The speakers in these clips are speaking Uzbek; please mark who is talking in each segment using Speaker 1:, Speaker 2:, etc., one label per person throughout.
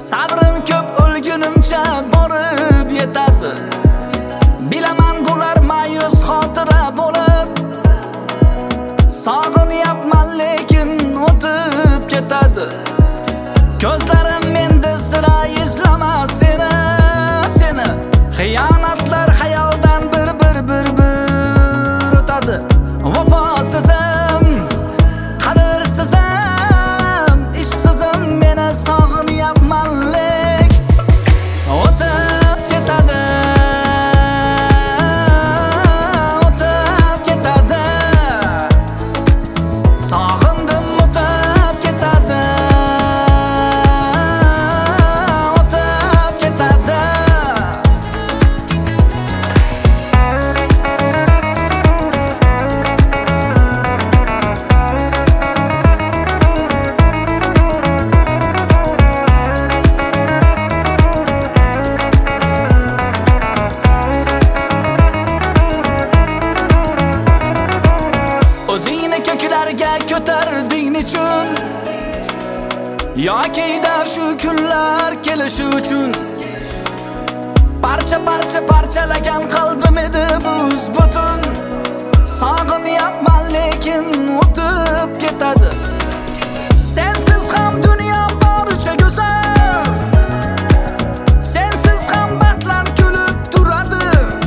Speaker 1: Sabrim ko'p o'lgunimcha borib yetadi. Bilaman bular ma'yus xotira bo'lib. Sog'inyapman lekin o'tib ketadi. Ko'zlarim menda sira izlamas seni. Xiyonatlar xayoldan bir o'tadi. Vafosizim, qadrsizim, ishqsizim meni sog'inyapman lek o'tib ketadi. Sog'indim o'tib ketadi. O'zingni ko'klarga ko'tarding nechun? Yoki-da shu kunlar kelishi uchun. Parchalagan qalbim edi buz butun. Sog'inyapman lekin o'tib ketadi. Sensiz ham dunyo boricha go'zal. Sensiz ham baxtlar kulib turadi.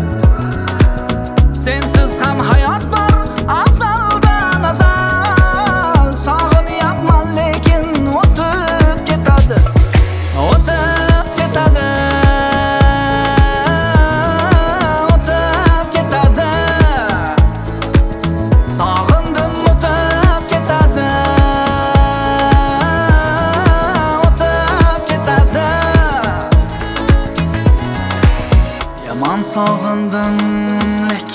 Speaker 1: Sensiz ham hayot bor azaldan azal. Sog'inyapman lekin o'tib ketadi. O'tib ketadi. O'tib ketadi. Sog'indim o'tib ketadi. O'tib ketadi. Yomon sog'indim lek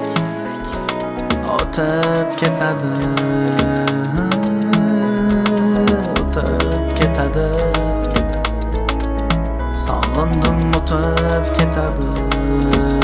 Speaker 1: o'tib ketadi. O'tib ketadi. Sog'indim o'tib ketadi.